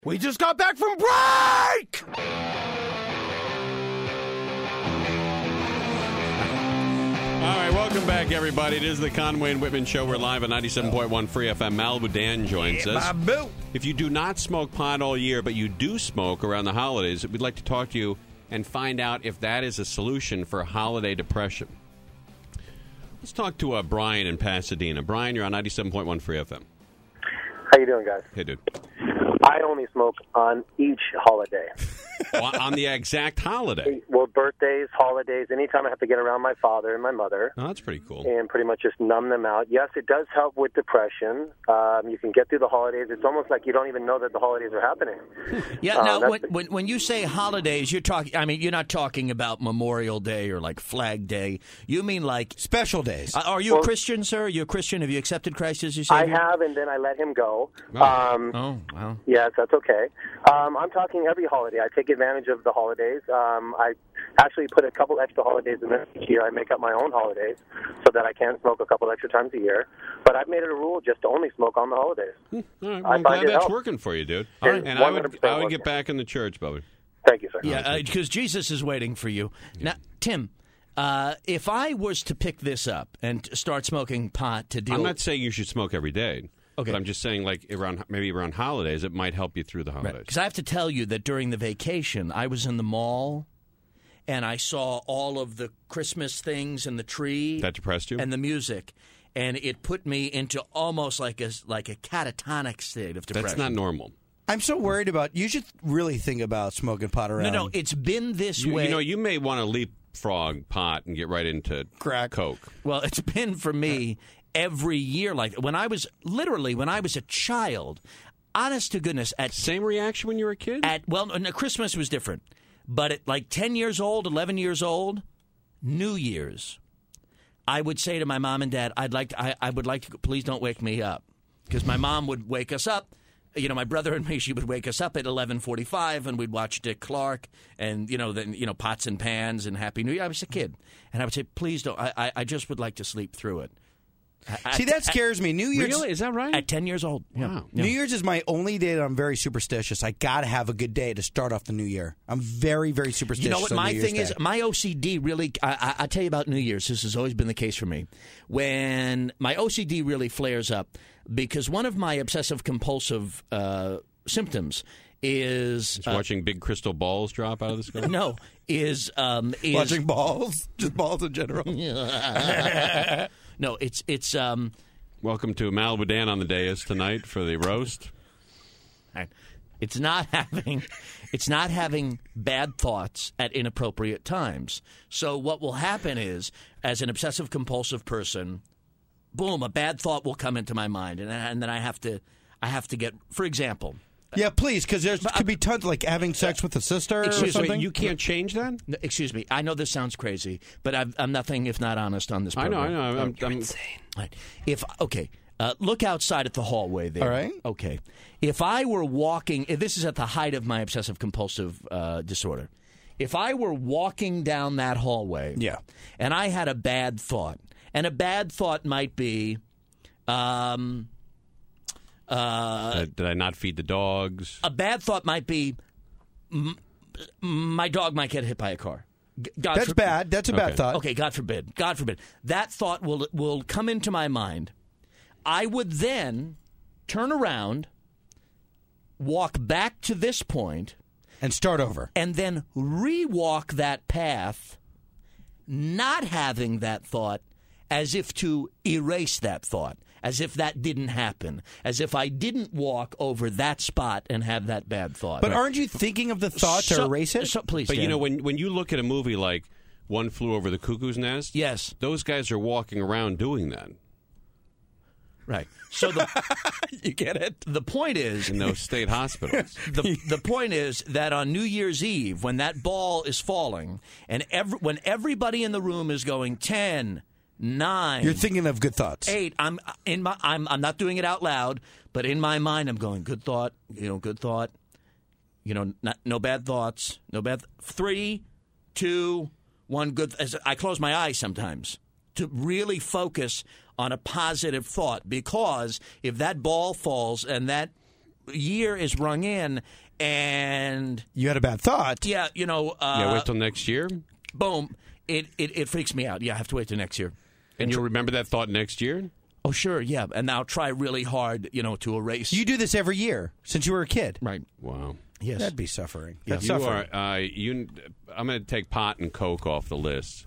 We just got back from break! All right, welcome back, everybody. It is the Conway and Whitman Show. We're live at 97.1 Free FM. Malibu Dan joins us. If you do not smoke pot all year, but you do smoke around the holidays, we'd like to talk to you and find out if that is a solution for holiday depression. Let's talk to Brian in Pasadena. Brian, you're on 97.1 Free FM. How you doing, guys? Hey, dude. I only smoke on each holiday. On the exact holiday? Well, birthdays, holidays, anytime I have to get around my father and my mother. Oh, that's pretty cool. And pretty much just numb them out. Yes, it does help with depression. You can get through the holidays. It's almost like you don't even know that the holidays are happening. Yeah, now, when you say holidays, you're talking. I mean, you're not talking about Memorial Day or like Flag Day. You mean like special days. Are you a Christian, sir? Are you a Christian? Have you accepted Christ as your Savior? I have, and then I let him go. Oh, wow. Yes, that's okay. I'm talking every holiday. I take advantage of the holidays. I actually put a couple extra holidays in there each year. I make up my own holidays so that I can smoke a couple extra times a year. But I've made it a rule just to only smoke on the holidays. All right, well, I'm glad that's working for you, dude. All right. And I would get back in the church, Bubby. Thank you, sir. Yeah, because Jesus is waiting for you. Yeah. Now, Tim, if I was to pick this up and start smoking pot to deal... I'm not saying you should smoke every day. Okay. But I'm just saying, like, maybe around holidays, it might help you through the holidays. Because I have to tell you that during the vacation, I was in the mall, and I saw all of the Christmas things and the tree. That depressed you? And the music. And it put me into almost like a catatonic state of depression. That's not normal. I'm so worried about... You should really think about smoking pot around. No, it's been this way. You know, you may want to leapfrog pot and get right into crack Coke. Well, it's been for me... every year, like when I was a child, honest to goodness, same reaction when you were a kid. Christmas was different, but at like 10 years old, 11 years old, New Year's, I would say to my mom and dad, I would like to please don't wake me up, because my mom would wake us up. You know, my brother and me, she would wake us up at 11:45, and we'd watch Dick Clark, and then Pots and Pans and Happy New Year. I was a kid, and I would say, please don't. I just would like to sleep through it. See, that scares me. New Year's... Really? Is that right? At 10 years old. Wow. Yeah. New Year's is my only day that I'm very superstitious. I got to have a good day to start off the new year. I'm very, very superstitious. You know what my thing is? Day. My OCD really... I'll tell you about New Year's. This has always been the case for me. When my OCD really flares up, because one of my obsessive-compulsive symptoms is... watching big crystal balls drop out of the sky? No, is watching balls? Just balls in general? No, it's Welcome to Malibu Dan on the dais tonight for the roast. It's not having bad thoughts at inappropriate times. So what will happen is, as an obsessive-compulsive person, boom, a bad thought will come into my mind, and then I have to get, for example... Yeah, please, because there could be tons, like having sex with a sister or something. You can't change that? No, excuse me. I know this sounds crazy, but I'm nothing if not honest on this program. I know. I'm insane. Right. Look outside at the hallway there. All right. Okay. If I were walking, this is at the height of my obsessive-compulsive disorder. If I were walking down that hallway, and I had a bad thought, and a bad thought might be... did I not feed the dogs? A bad thought might be my dog might get hit by a car. That's bad. That's a bad thought. Okay, God forbid. God forbid. That thought will come into my mind. I would then turn around, walk back to this point, and start over. And then re-walk that path, not having that thought, as if to erase that thought. As if that didn't happen. As if I didn't walk over that spot and have that bad thought. But aren't you thinking of the thought to erase it? Please, but Dan. you know, when you look at a movie like One Flew Over the Cuckoo's Nest, yes, those guys are walking around doing that. Right. So you get it? The point is... in those state hospitals. The point is that on New Year's Eve, when that ball is falling, and when everybody in the room is going 10... 9. You're thinking of good thoughts. 8. I'm not doing it out loud, but in my mind I'm going good thought. Good thought. No bad thoughts. 3, 2, 1. Good. I close my eyes sometimes to really focus on a positive thought, because if that ball falls and that year is rung in, and You had a bad thought. yeah, wait till next year, boom, it freaks me out. Yeah, I have to wait till next year. and you'll remember that thought next year. Oh, sure, yeah, and I'll try really hard, to erase. You do this every year since you were a kid. Right? Wow. Yes. That'd be suffering. Yeah. That's You suffering. are. I'm going to take pot and coke off the list.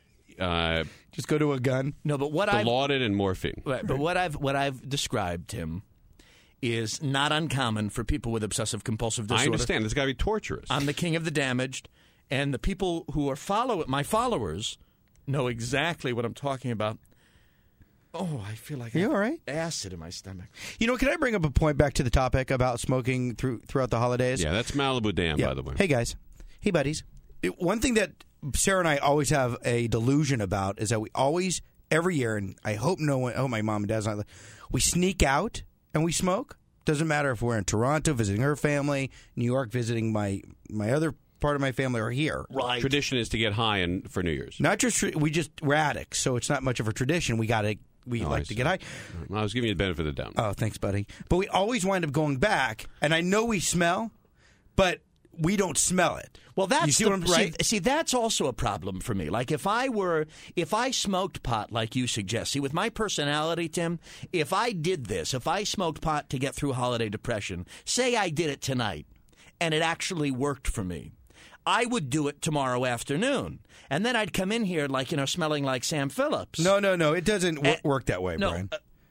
Just go to a gun. No, but what I've Dilaudid and morphine. right, but what I've described, Tim, is not uncommon for people with obsessive compulsive disorder. I understand. It's got to be torturous. I'm the king of the damaged, and the people who are my followers know exactly what I'm talking about. Oh, I feel like I You have all right? acid in my stomach. Can I bring up a point back to the topic about smoking throughout the holidays? Yeah, that's Malibu Dan, Yeah. by the way. Hey, guys. Hey, buddies. One thing that Sarah and I always have a delusion about is that we always, every year, and I hope my mom and dad's not, we sneak out and we smoke. Doesn't matter if we're in Toronto visiting her family, New York visiting my other part of my family, or here. Right. Tradition is to get high for New Year's. Not just, we're addicts, so it's not much of a tradition. We like to get high. I was giving you the benefit of the doubt. Oh, thanks, buddy. But we always wind up going back, and I know we smell, but we don't smell it. Well, that's you see what I'm right. See, that's also a problem for me. Like if I smoked pot, like you suggest. See, with my personality, Tim, if I smoked pot to get through holiday depression, say I did it tonight, and it actually worked for me, I would do it tomorrow afternoon, and then I'd come in here smelling like Sam Phillips. No. It doesn't work that way, no, Brian.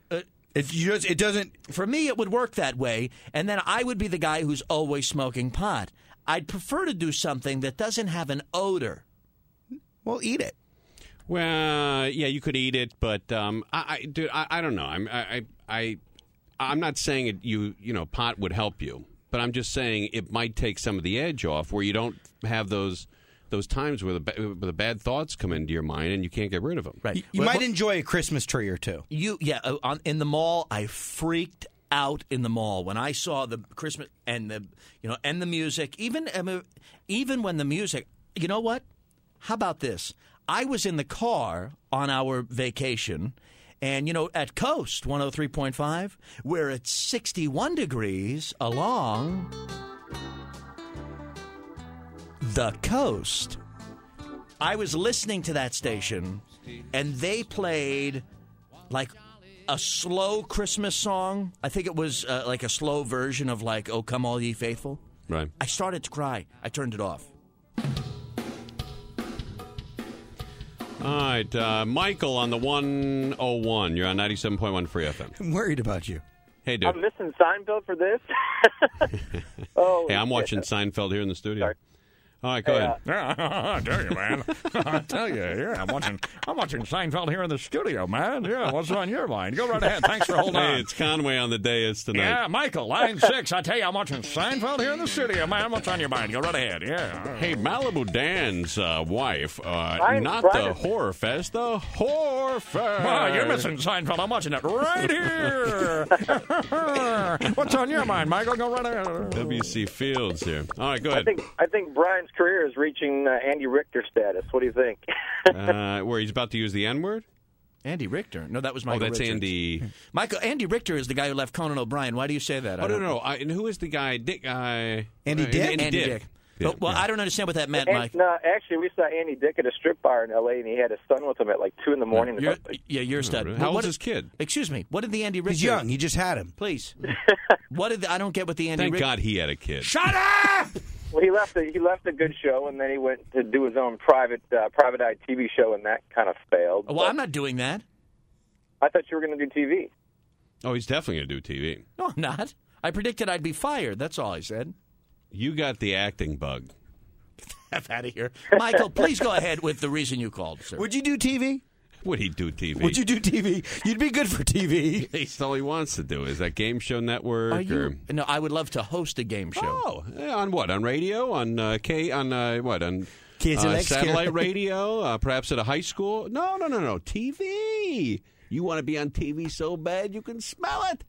It doesn't. For me, it would work that way, and then I would be the guy who's always smoking pot. I'd prefer to do something that doesn't have an odor. Well, eat it. Well, yeah, you could eat it, but I don't know. I'm not saying it. Pot would help you, but I'm just saying it might take some of the edge off, where you don't have those times where the bad thoughts come into your mind and you can't get rid of them. Right. You might enjoy a Christmas tree or two. In the mall, I freaked out in the mall when I saw the Christmas and the music. Even when the music, you know what? How about this? I was in the car on our vacation, and at Coast 103.5, where it's 61 degrees along the coast. I was listening to that station, and they played like a slow Christmas song. I think it was like a slow version of like "Oh Come All Ye Faithful." Right. I started to cry. I turned it off. All right, Michael on the 101. You're on 97.1 Free FM. I'm worried about you. Hey, dude. I'm missing Seinfeld for this. Oh, Hey, I'm watching Seinfeld here in the studio. Sorry. All right, go ahead. I tell you, man. I tell you, yeah, I'm watching Seinfeld here in the studio, man. Yeah, what's on your mind? Go right ahead. Thanks for holding on. Hey, it's Conway on the dais tonight. Yeah, Michael, line 6. I tell you, I'm watching Seinfeld here in the studio, man. What's on your mind? Go right ahead. Yeah. Hey, Malibu Dan's wife, Brian, the Horror Fest, the Horror Fest. Oh, you're missing Seinfeld. I'm watching it right here. What's on your mind, Michael? Go right ahead. W.C. Fields here. All right, go ahead. I think Brian's career is reaching Andy Richter status. What do you think? Where he's about to use the N-word? Andy Richter. No, that was Michael. Oh, that's Richards. Andy. Andy Richter is the guy who left Conan O'Brien. Why do you say that? Oh, no. And who is the guy? Dick. Andy Dick? Andy Dick. Yeah. Well, I don't understand what that meant, Mike. No, actually, we saw Andy Dick at a strip bar in L.A., and he had his son with him at like 2 in the morning. You're a stud. How old's his kid? Excuse me. What did the Andy Richter? He's young. He just had him. Please. I don't get what the Andy Thank Richter. God he had a kid. Shut up! Well, he left a good show, and then he went to do his own private eye TV show, and that kind of failed. Well, I'm not doing that. I thought you were going to do TV. Oh, he's definitely going to do TV. No, I'm not. I predicted I'd be fired. That's all I said. You got the acting bug. F out of here. Michael, please go ahead with the reason you called, sir. Would you do TV? Would he do TV? Would you do TV? You'd be good for TV. That's all he wants to do. Is that Game Show Network? No, I would love to host a game show. Oh, on what? On radio? On On Kids satellite radio? Perhaps at a high school? No. TV. You want to be on TV so bad you can smell it.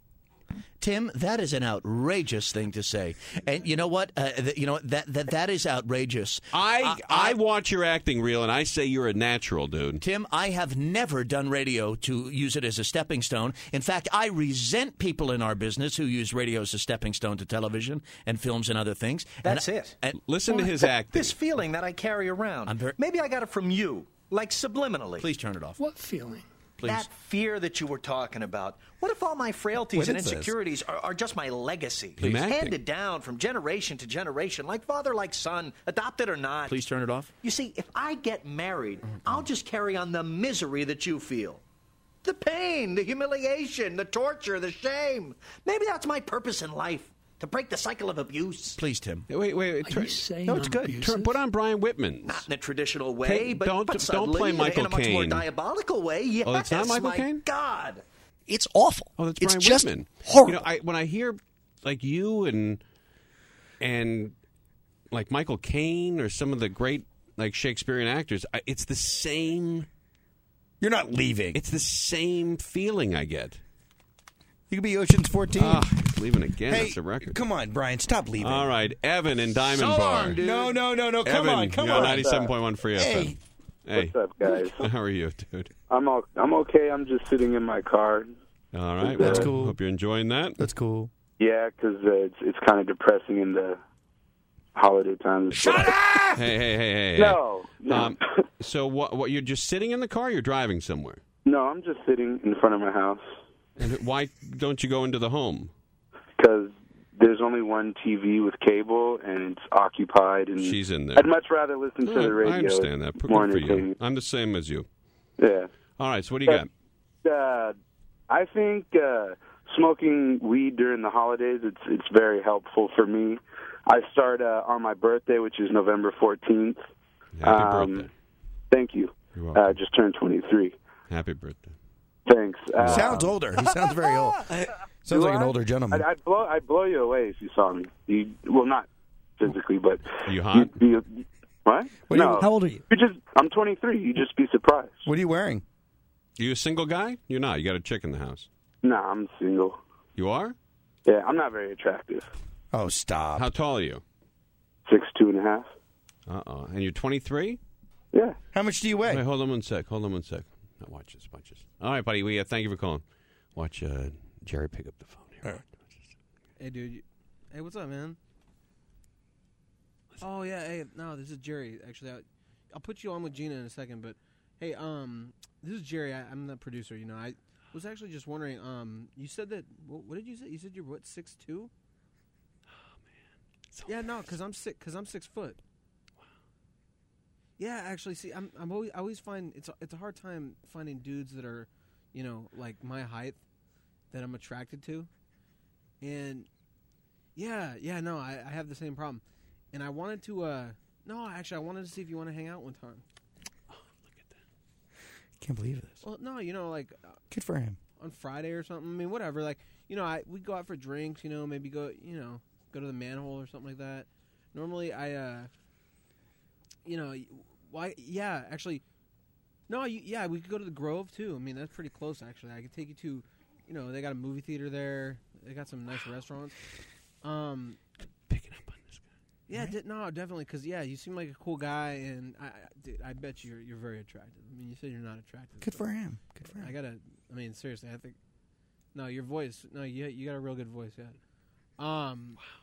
Tim, that is an outrageous thing to say, and you know what? That is outrageous. I watch your acting reel, and I say you're a natural, dude. Tim, I have never done radio to use it as a stepping stone. In fact, I resent people in our business who use radio as a stepping stone to television and films and other things. That's it. Listen to his acting. This feeling that I carry around. Maybe I got it from you, like subliminally. Please turn it off. What feeling? Please. That fear that you were talking about. What if all my frailties and insecurities are just my legacy? Handed down from generation to generation, like father, like son, adopted or not. Please turn it off. You see, if I get married, I'll just carry on the misery that you feel. The pain, the humiliation, the torture, the shame. Maybe that's my purpose in life. To break the cycle of abuse. Please, Tim. Wait. Are you saying no, it's good. Put on Brian Whitman. Not in a traditional way, but don't play Michael in a much more Caine. diabolical way. Yes, Oh, it's not Michael my Caine? God. It's awful. Oh, that's it's Brian just Whitman. horrible. You know, when I hear like you and like Michael Caine or some of the great like Shakespearean actors, it's the same. You're not leaving. It's the same feeling I get. You could be Ocean's 14. He's leaving again. Hey, That's a record. come on, Brian, stop leaving. All right, Evan in Diamond So Bar. long, dude. No. Come Evan, on. you're 97.1 Free Hey. FM. Hey. What's up, guys? How are you, dude? I'm okay. I'm just sitting in my car. All right. That's well, cool. Hope you're enjoying that. That's cool. Yeah, because it's kind of depressing in the holiday times. Shut up! Hey. No. So what? You're just sitting in the car? Or you're driving somewhere? No, I'm just sitting in front of my house. And why don't you go into the home? Because there's only one TV with cable, and it's occupied. And she's in there. I'd much rather listen to the radio. I understand that. It's Good more for you. entertaining. I'm the same as you. Yeah. All right. So what do you got? I think smoking weed during the holidays, it's very helpful for me. I start on my birthday, which is November 14th. Happy birthday. Thank you. You're welcome. I just turned 23. Happy birthday. Thanks. He sounds older. He sounds very old. Sounds like an older gentleman. I'd blow you away if you saw me. Well, not physically, but... Are you hot? What? No. How old are you? I'm 23. You'd just be surprised. What are you wearing? Are you a single guy? You're not. You got a chick in the house. No, I'm single. You are? Yeah, I'm not very attractive. Oh, stop. How tall are you? 6'2.5". Uh-oh. And you're 23? Yeah. How much do you weigh? Wait, hold on one sec. Now, watch this. All right, buddy. Thank you for calling. Watch Jerry pick up the phone here. All right. Hey, dude. Hey, what's up, man? Oh, yeah. Hey, no, this is Jerry. Actually, I'll put you on with Gina in a second. But, hey, this is Jerry. I'm the producer, you know. I was actually just wondering, you said that, what did you say? You said you're, what, 6'2"? Oh, man. Yeah, no, because I'm 6 foot. Yeah, actually, see, I always find it's a hard time finding dudes that are, you know, like my height that I'm attracted to, and no, I have the same problem, and I wanted to, I wanted to see if you want to hang out one time. Oh, look at that! Can't believe this. Well, no, you know, like Good for him. on Friday or something. I mean, whatever. Like, you know, we go out for drinks. You know, maybe go to the Manhole or something like that. Normally, you know, why? Yeah, actually, no. Yeah, we could go to the Grove too. I mean, that's pretty close. Actually, I could take you to, you know, they got a movie theater there. They got some nice restaurants. Picking up on this guy. Yeah, right? No, definitely, because you seem like a cool guy, and I bet you're very attractive. I mean, you said you're not attractive. Good for him. I mean, seriously, I think. No, your voice. No, you got a real good voice. Yeah. Wow.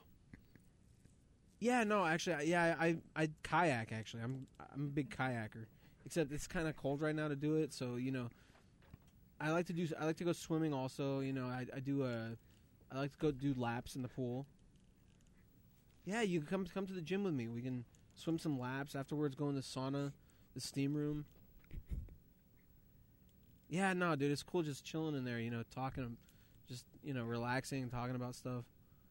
Yeah, no, actually, I kayak. Actually, I'm a big kayaker. Except it's kind of cold right now to do it, so you know, I like to go swimming. Also, you know, I like to go do laps in the pool. Yeah, you can come to the gym with me. We can swim some laps afterwards. Go in the sauna, the steam room. Yeah, no, dude, it's cool just chilling in there. You know, talking, just relaxing, talking about stuff.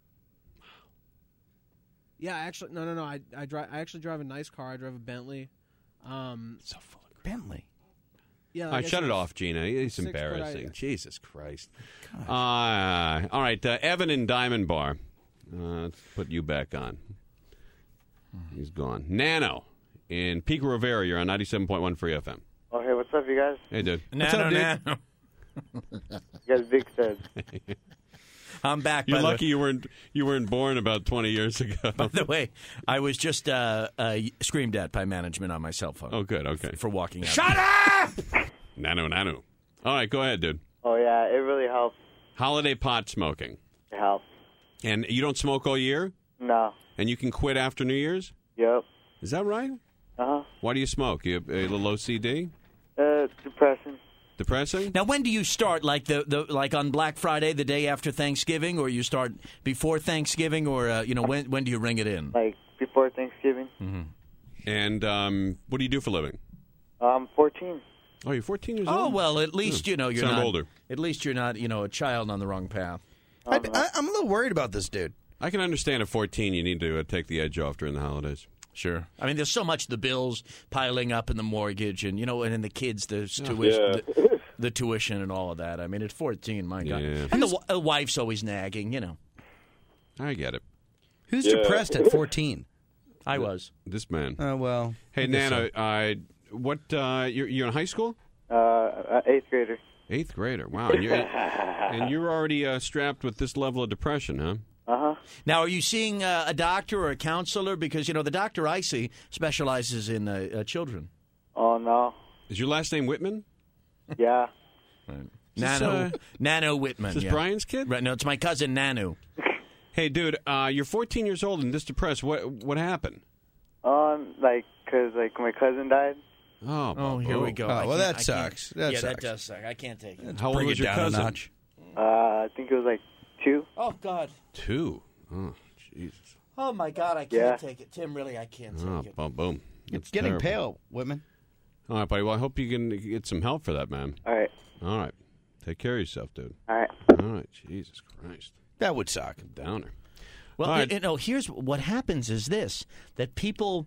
Yeah, actually, no. I actually drive a nice car. I drive a Bentley. So full of Bentley. All Yeah. right, shut it off, Gina. It's 6 foot embarrassing. height. Jesus Christ. All right, Evan in Diamond Bar. Let's put you back on. He's gone. Nano in Pico Rivera. You're on 97.1 Free FM. Oh, hey, what's up, you guys? Hey, dude. Nano. You guys big fans. I'm back. You're by lucky you weren't born about 20 years ago. By the way, I was just screamed at by management on my cell phone. Oh, good. Okay. For walking out. Shut up! Nano. All right, go ahead, dude. Oh, yeah, it really helps. Holiday pot smoking. It helps. And you don't smoke all year? No. And you can quit after New Year's? Yep. Is that right? Uh-huh. Why do you smoke? You have a little OCD? Depression. Depressing? Now, when do you start? Like like on Black Friday, the day after Thanksgiving, or you start before Thanksgiving, or when do you ring it in? Like before Thanksgiving. Mm-hmm. And what do you do for a living? 14. Oh, you're 14 years Oh, old? well, at least you're Sound not older. At least you're not a child on the wrong path. I'm a little worried about this dude. I can understand at 14 you need to take the edge off during the holidays. Sure. I mean, there's so much the bills piling up in the mortgage, and and then the kids, the tuition and all of that. I mean, at 14, my God. Yeah. And the wife's always nagging, I get it. Who's depressed at 14? I was. This man. Oh, well. Hey, Nana, what, you're in high school? 8th grader. 8th grader. Wow. And you're already strapped with this level of depression, huh? Uh-huh. Now, are you seeing a doctor or a counselor? Because, the doctor I see specializes in children. Oh, no. Is your last name Whitman? Yeah. Right. Nano Whitman. Is this Brian's kid? Right. No, it's my cousin Nanu. Hey, dude, you're 14 years old and this depressed. What happened? Because my cousin died. Oh, here we go. Oh, well, that sucks. That That sucks. does suck. I can't take it. How old Bring was it your down a cousin? notch. I think it was 2. Oh, God. 2. Oh, Jesus. Oh, my God, I can't take it. Tim, really, I can't take it. Boom. It's getting pale, Whitman. All right, buddy. Well, I hope you can get some help for that, man. All right. All right. Take care of yourself, dude. All right. All right. Jesus Christ. That would suck. Downer. Well, All right. Here's what happens is this, that people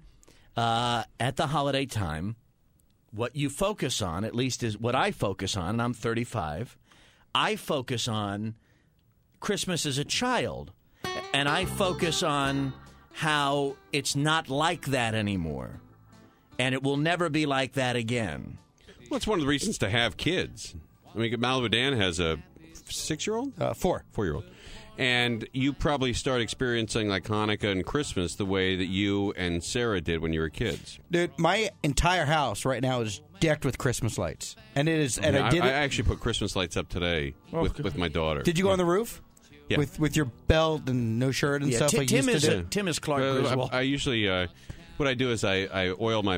at the holiday time, what you focus on, at least is what I focus on, and I'm 35, I focus on Christmas as a child, and I focus on how it's not like that anymore, and it will never be like that again. Well, it's one of the reasons to have kids. I mean, Malibu Dan has a 6-year-old? 4. 4-year-old. And you probably start experiencing like Hanukkah and Christmas the way that you and Sarah did when you were kids. Dude, my entire house right now is decked with Christmas lights. And it is. And I did I it. actually put Christmas lights up today with my daughter. Did you go on the roof? Yeah. With your belt and no shirt and stuff like Tim you used to do? Tim is Clark Griswold. I usually, what I do is I oil my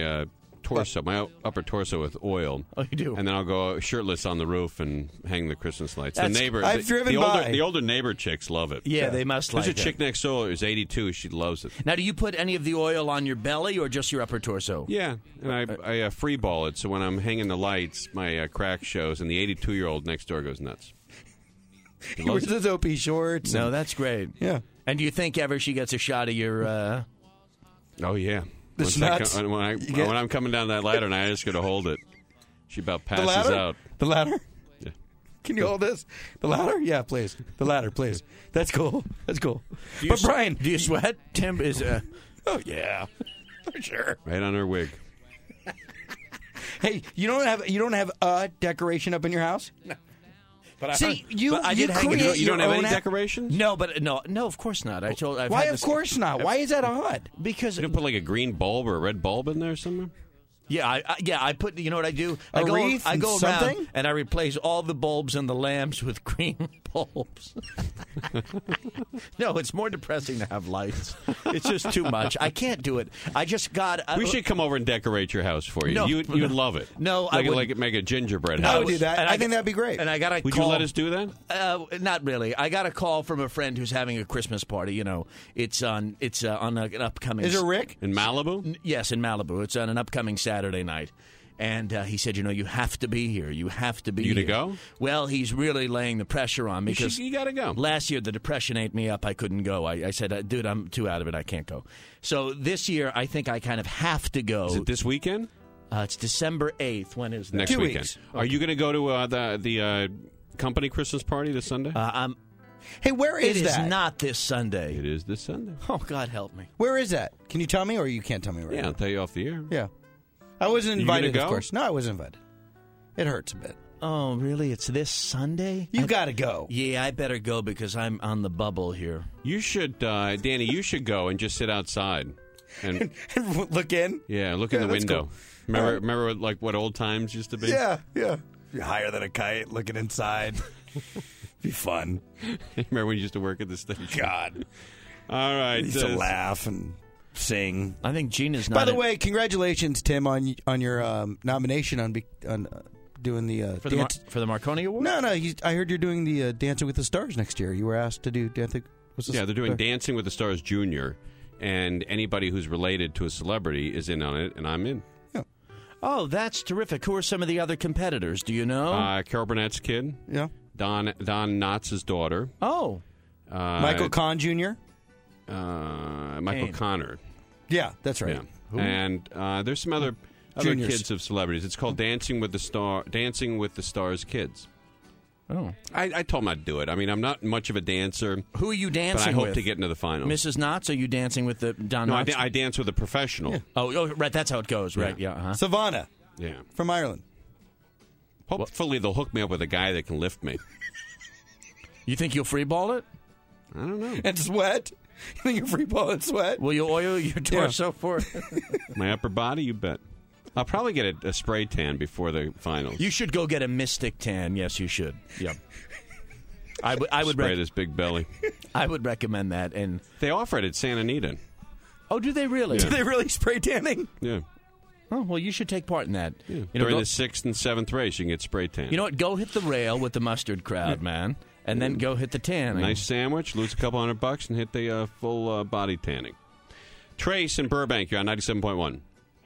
torso, my upper torso with oil. Oh, you do? And then I'll go shirtless on the roof and hang the Christmas lights. That's- the neighbor, I've driven by. the older neighbor chicks love it. Yeah, they must like There's a it. chick next door who's 82. She loves it. Now, do you put any of the oil on your belly or just your upper torso? Yeah, and I free ball it, so when I'm hanging the lights, my crack shows, and the 82-year-old next door goes nuts. He wears his OP shorts. No, and- that's great. Yeah. And do you think ever she gets a shot of your... Oh, yeah. The Once I nuts? co- when I'm coming down that ladder and I just go to hold it, she about The passes ladder? out. The ladder? Yeah. Can you hold this? The ladder? Yeah, please. The ladder, please. That's cool. That's cool. But Brian, Do you sweat? Tim is... oh yeah, for sure. Right on her wig. Hey, you don't have a decoration up in your house? No. But See, you but I did hang it. create You don't your have own any decorations? No, of course not. I've Why? had Of course not. Why is that odd? Because You don't put like a green bulb or a red bulb in there somewhere? I put. You know what I do? A wreath I and go something? around and I replace all the bulbs and the lamps with green bulbs. No, it's more depressing to have lights. It's just too much. I can't do it. I just got. We should come over and decorate your house for you. No, You'd love it. No, I wouldn't. like make a gingerbread I house. would do that. And I think that'd be great. And I got a Would call. you let us do that? Not really. I got a call from a friend who's having a Christmas party. You know, it's on an upcoming. Is it Rick? In Malibu? Yes, in Malibu. It's on an upcoming Saturday night. And he said, you have to be here. You have to be You here. gonna go? Well, he's really laying the pressure on me because You got to go. last year the depression ate me up. I couldn't go. I said, dude, I'm too out of it. I can't go. So this year, I think I kind of have to go. Is it this weekend? It's December 8th. When is that? Next 2 weekend. weeks. Are you going to go to the company Christmas party this Sunday? Hey, where It is is that? not this Sunday. It is this Sunday. Oh, God help me. Where is that? Can you tell me, or you can't tell me right Yeah, now? I'll tell you off the air. Yeah. I wasn't You gonna invited, go? of course. No, I wasn't invited. It hurts a bit. Oh, really? It's this Sunday? You got to go. Yeah, I better go because I'm on the bubble here. You should, Danny, you should go and just sit outside. And look in? Yeah, look in the window. Cool. Remember like what old times used to be? Yeah. You're higher than a kite, looking inside. Be fun. Remember when you used to work at the station? God. All right. I used to laugh and sing. I think Gina's not... By the way, congratulations, Tim, on your nomination on doing the... for the Marconi Award? No, I heard you're doing the Dancing with the Stars next year. You were asked to do Dancing with the Stars. Yeah, they're doing Dancing with the Stars Junior, and anybody who's related to a celebrity is in on it, and I'm in. Yeah. Oh, that's terrific. Who are some of the other competitors? Do you know? Carol Burnett's kid. Yeah. Don Knotts' daughter. Oh. Michael Kahn Jr.? Michael Connor. Yeah, that's right. Yeah. And there's some other kids of celebrities. It's called Dancing with the Stars Kids. Oh. I told him I'd do it. I mean, I'm not much of a dancer. Who are you dancing with? But I hope to get into the finals. Mrs. Knotts, are you dancing with the Don Knotts? No, I dance with a professional. Yeah. Oh, right, that's how it goes, right? Yeah. Uh-huh. Savannah. Yeah. From Ireland. Hopefully they'll hook me up with a guy that can lift me. You think you'll freeball it? I don't know. And sweat? You think you'll freeball and sweat? Will you oil your torso for it? My upper body, you bet. I'll probably get a spray tan before the finals. You should go get a Mystic tan. Yes, you should. Yep. I would spray this big belly. I would recommend that. And they offer it at Santa Anita. Oh, do they really? Yeah. Do they really spray tanning? Yeah. Oh, well, you should take part in that. Yeah. You know, during the 6th and 7th race, you can get spray tan. You know what? Go hit the rail with the mustard crowd, man, and then go hit the tan. Nice sandwich, lose a couple $100, and hit the full body tanning. Trace in Burbank, you're on 97.1.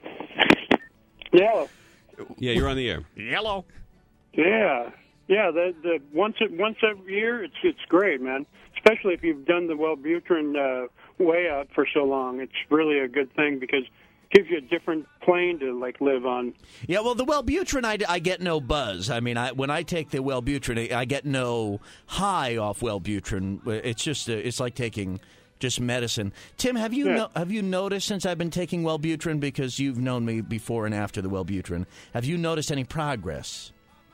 Yellow. Yeah, you're on the air. Yellow. Yeah. The once every year, it's great, man. Especially if you've done the Wellbutrin way out for so long, it's really a good thing because it gives you a different plane to live on. Yeah, well, the Wellbutrin, I get no buzz. I mean, when I take the Wellbutrin, I get no high off Wellbutrin. It's just it's like taking just medicine. Tim, have you noticed since I've been taking Wellbutrin, because you've known me before and after the Wellbutrin, have you noticed any progress?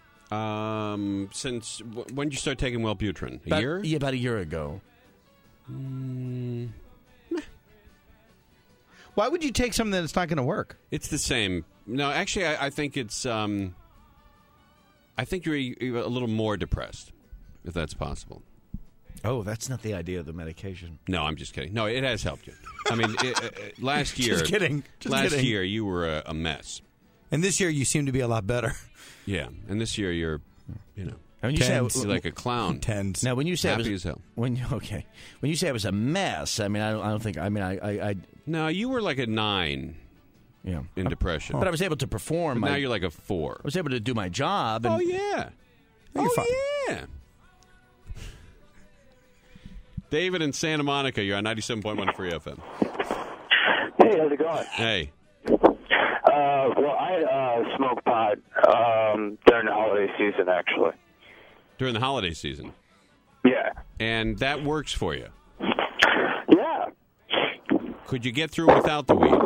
Since when did you start taking Wellbutrin? A year? Yeah, about a year ago. Why would you take something that's not going to work? It's the same. No, actually, I think it's. I think you're a little more depressed, if that's possible. Oh, that's not the idea of the medication. No, I'm just kidding. No, it has helped you. I mean, last year. Just kidding. Last year, you were a mess. And this year, you seem to be a lot better. Yeah, and this year you're, when you say you're like a clown. Tens. Now, when you say happy as hell. When you say it was a mess, I mean, I don't think. I mean, I. No, you were like a 9. Yeah. In depression, but I was able to perform. But now you're like a 4. I was able to do my job. And, oh yeah. Yeah. David in Santa Monica, you're on 97.1 Free FM. Hey, how's it going? Hey. Well, I smoke pot during the holiday season, actually. During the holiday season? Yeah. And that works for you? Yeah. Could you get through without the weed?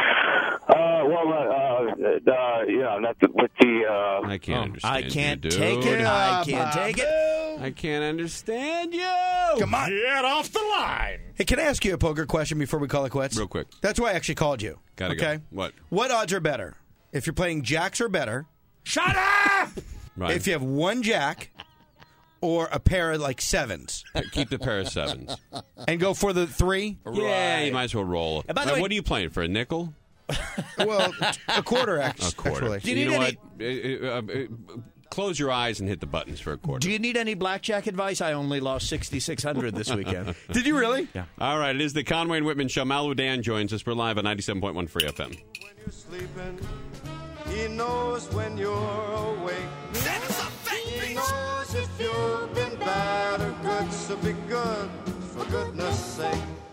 With the... I can't understand I can't take it. I can't take it. I can't understand you. Come on. Get off the line. Hey, can I ask you a poker question before we call it quits? Real quick. That's why I actually called you. Gotta okay? Go. What odds are better? If you're playing jacks or better. Shut up! Right. If you have one jack or a pair of sevens. Keep the pair of sevens. And go for the 3? Yeah, you might as well roll. And by the way, what are you playing for, a nickel? Well, a quarter, actually. A quarter. Do you know what? Close your eyes and hit the buttons for a quarter. Do you need any blackjack advice? I only lost $6,600 this weekend. Did you really? Yeah. All right, it is the Conway and Whitman Show. Malibu Dan joins us. We're live on 97.1 Free FM. When you're sleeping, he knows when you're awake. That is a fake He knows if you've been bad or good, so be good, for goodness sake.